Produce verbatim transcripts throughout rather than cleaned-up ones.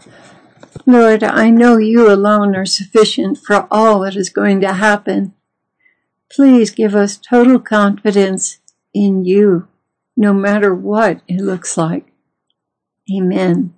Lord, I know you alone are sufficient for all that is going to happen. Please give us total confidence in you, no matter what it looks like. Amen.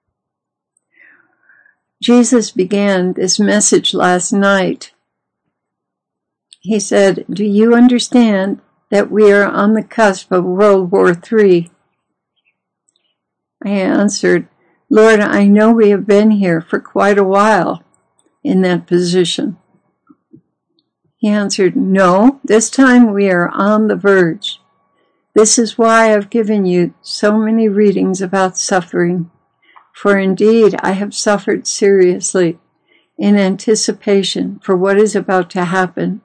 Jesus began this message last night. He said, "Do you understand that we are on the cusp of World War Three?" I answered, "Lord, I know we have been here for quite a while in that position." He answered, "No, this time we are on the verge. This is why I've given you so many readings about suffering. For indeed, I have suffered seriously in anticipation for what is about to happen.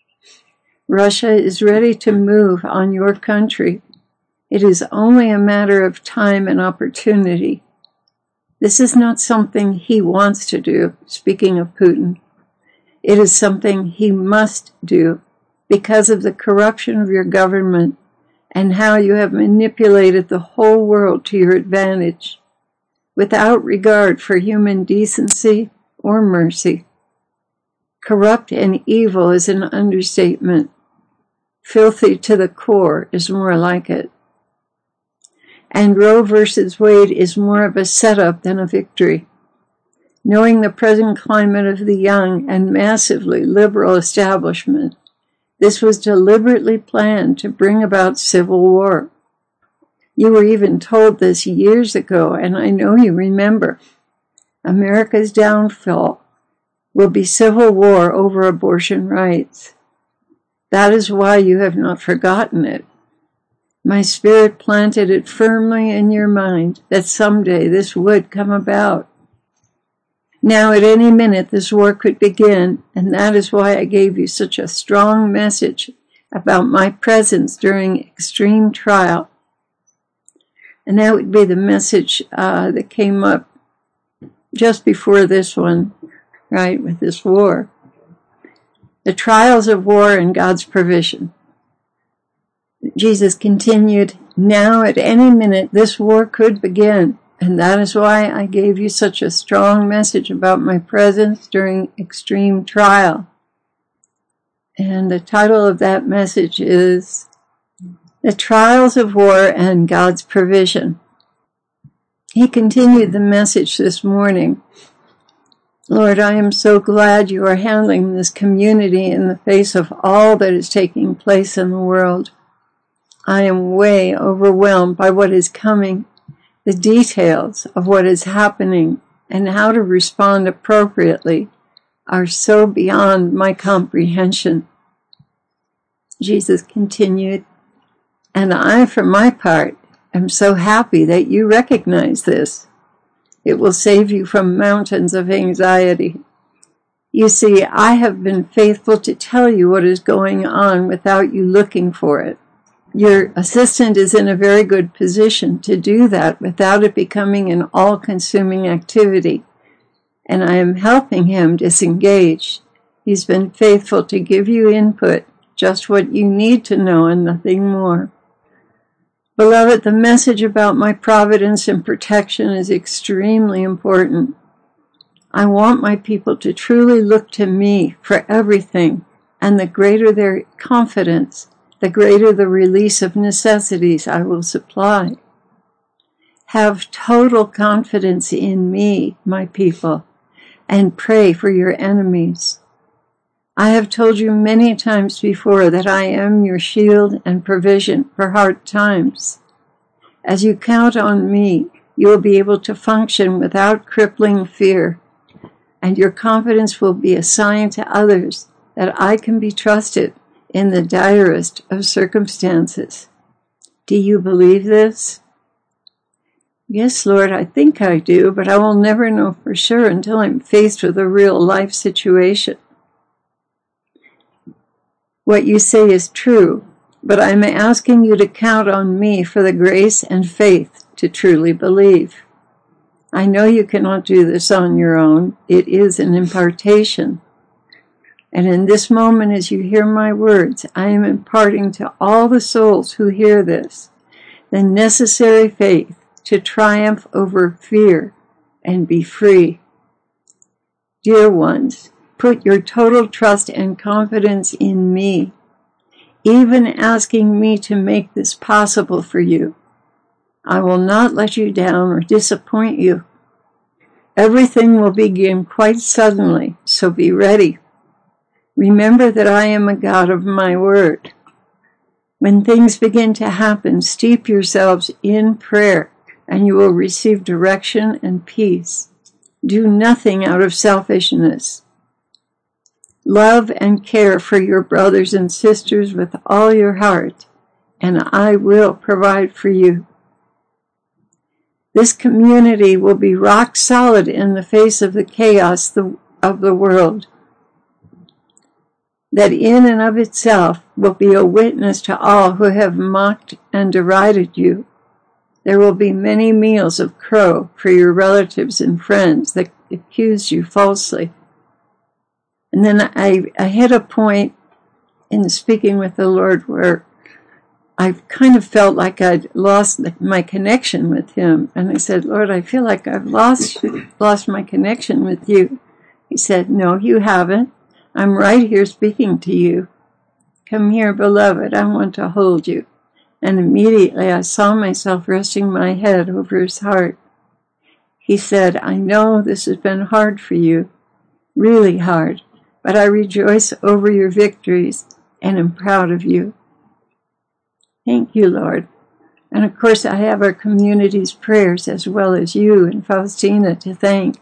Russia is ready to move on your country. It is only a matter of time and opportunity. This is not something he wants to do," speaking of Putin. "It is something he must do because of the corruption of your government and how you have manipulated the whole world to your advantage, without regard for human decency or mercy. Corrupt and evil is an understatement. Filthy to the core is more like it. And Roe versus Wade is more of a setup than a victory. Knowing the present climate of the young and massively liberal establishment, this was deliberately planned to bring about civil war. You were even told this years ago, and I know you remember. America's downfall will be civil war over abortion rights. That is why you have not forgotten it. My Spirit planted it firmly in your mind that someday this would come about. Now at any minute this war could begin, and that is why I gave you such a strong message about my presence during extreme trial. And that would be the message uh, that came up just before this one, right, with this war. The trials of war and God's provision. Jesus continued, "Now at any minute this war could begin, and that is why I gave you such a strong message about my presence during extreme trial." And the title of that message is The Trials of War and God's Provision. He continued the message this morning. "Lord, I am so glad you are handling this community in the face of all that is taking place in the world. I am way overwhelmed by what is coming. The details of what is happening and how to respond appropriately are so beyond my comprehension." Jesus continued, "And I, for my part, am so happy that you recognize this. It will save you from mountains of anxiety. You see, I have been faithful to tell you what is going on without you looking for it. Your assistant is in a very good position to do that without it becoming an all-consuming activity, and I am helping him disengage. He's been faithful to give you input, just what you need to know and nothing more. Beloved, the message about my providence and protection is extremely important. I want my people to truly look to me for everything, and the greater their confidence, the greater the release of necessities I will supply. Have total confidence in me, my people, and pray for your enemies. I have told you many times before that I am your shield and provision for hard times. As you count on me, you will be able to function without crippling fear, and your confidence will be a sign to others that I can be trusted in the direst of circumstances. Do you believe this? Yes, Lord, I think I do, but I will never know for sure until I'm faced with a real life situation. What you say is true, but I'm asking you to count on me for the grace and faith to truly believe. I know you cannot do this on your own. It is an impartation. And in this moment, as you hear my words, I am imparting to all the souls who hear this the necessary faith to triumph over fear and be free. Dear ones, put your total trust and confidence in me, even asking me to make this possible for you. I will not let you down or disappoint you. Everything will begin quite suddenly, so be ready. Remember that I am a God of my word. When things begin to happen, steep yourselves in prayer, and you will receive direction and peace. Do nothing out of selfishness. Love and care for your brothers and sisters with all your heart, and I will provide for you. This community will be rock solid in the face of the chaos of the world, that in and of itself will be a witness to all who have mocked and derided you. There will be many meals of crow for your relatives and friends that accuse you falsely. And then I, I hit a point in speaking with the Lord where I kind of felt like I'd lost my connection with him. And I said, Lord, I feel like I've lost, lost my connection with you. He said, no, you haven't. I'm right here speaking to you. Come here, beloved. I want to hold you. And immediately I saw myself resting my head over his heart. He said, I know this has been hard for you, really hard, but I rejoice over your victories and am proud of you. Thank you, Lord. And of course, I have our community's prayers as well as you and Faustina to thank.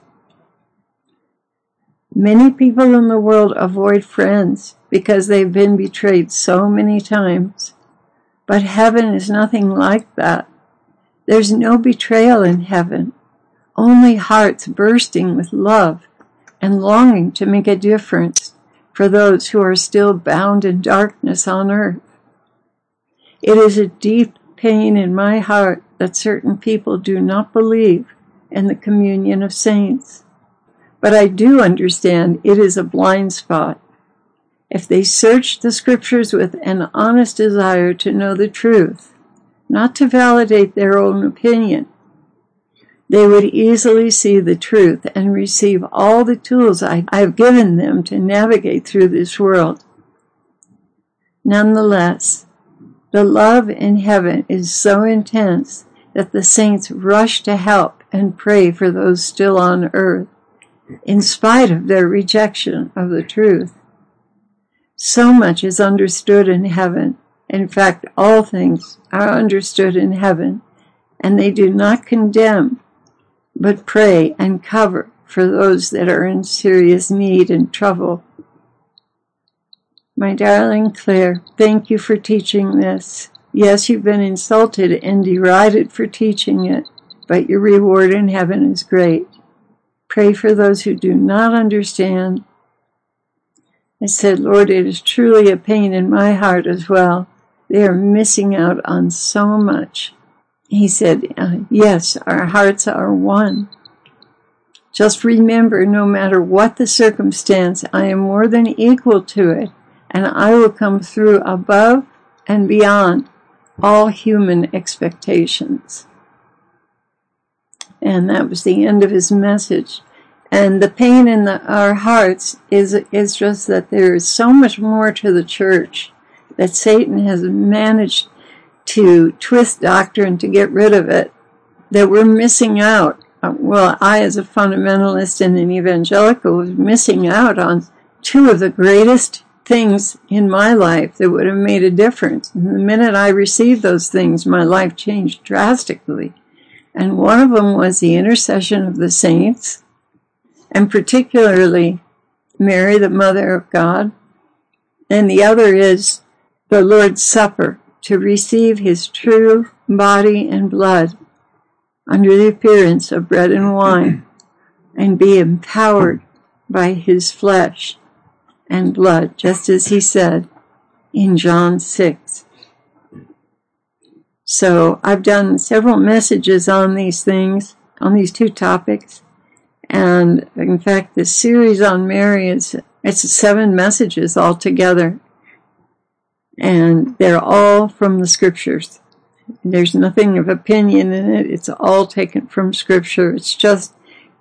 Many people in the world avoid friends because they've been betrayed so many times. But heaven is nothing like that. There's no betrayal in heaven, only hearts bursting with love and longing to make a difference for those who are still bound in darkness on earth. It is a deep pain in my heart that certain people do not believe in the communion of saints. But I do understand it is a blind spot. If they search the scriptures with an honest desire to know the truth, not to validate their own opinion, they would easily see the truth and receive all the tools I have given them to navigate through this world. Nonetheless, the love in heaven is so intense that the saints rush to help and pray for those still on earth, in spite of their rejection of the truth. So much is understood in heaven. In fact, all things are understood in heaven, and they do not condemn, but pray and cover for those that are in serious need and trouble. My darling Claire, thank you for teaching this. Yes, you've been insulted and derided for teaching it, but your reward in heaven is great. Pray for those who do not understand. I said, Lord, it is truly a pain in my heart as well. They are missing out on so much. He said, uh, yes, our hearts are one. Just remember, no matter what the circumstance, I am more than equal to it, and I will come through above and beyond all human expectations. And that was the end of his message. And the pain in the, our hearts is, is just that there is so much more to the church that Satan has managed to twist doctrine to get rid of it, that we're missing out. Well, I, as a fundamentalist and an evangelical, was missing out on two of the greatest things in my life that would have made a difference. And the minute I received those things, my life changed drastically. And one of them was the intercession of the saints, and particularly Mary, the Mother of God. And the other is the Lord's Supper, to receive his true body and blood under the appearance of bread and wine, and be empowered by his flesh and blood, just as he said in John six. So I've done several messages on these things, on these two topics. And in fact, the series on Mary is, it's seven messages altogether. And they're all from the scriptures. There's nothing of opinion in it. It's all taken from scripture. It's just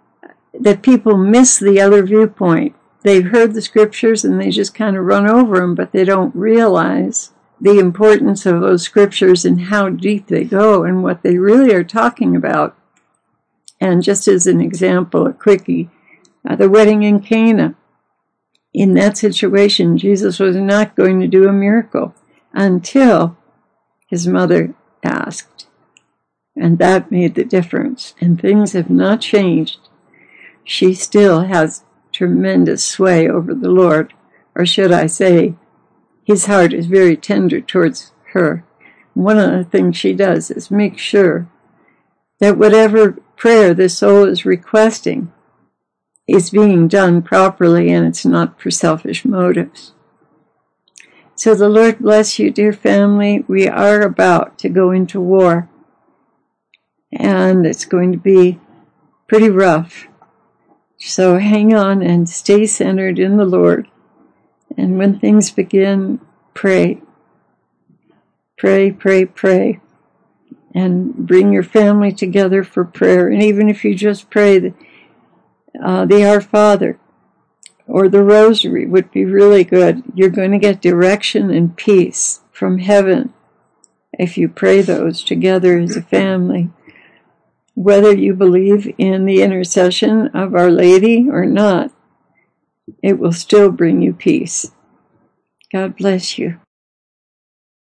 that people miss the other viewpoint. They've heard the scriptures and they just kind of run over them, but they don't realize the importance of those scriptures and how deep they go and what they really are talking about. And just as an example, a quickie, uh, the wedding in Cana. In that situation, Jesus was not going to do a miracle until his mother asked. And that made the difference. And things have not changed. She still has tremendous sway over the Lord. Or should I say, his heart is very tender towards her. One of the things she does is make sure that whatever prayer the soul is requesting is being done properly and it's not for selfish motives. So the Lord bless you, dear family. We are about to go into war, and it's going to be pretty rough. So hang on and stay centered in the Lord. And when things begin, pray. Pray, pray, pray. And bring your family together for prayer. And even if you just pray the, uh, the Our Father or the Rosary would be really good. You're going to get direction and peace from heaven if you pray those together as a family. Whether you believe in the intercession of Our Lady or not, it will still bring you peace. God bless you.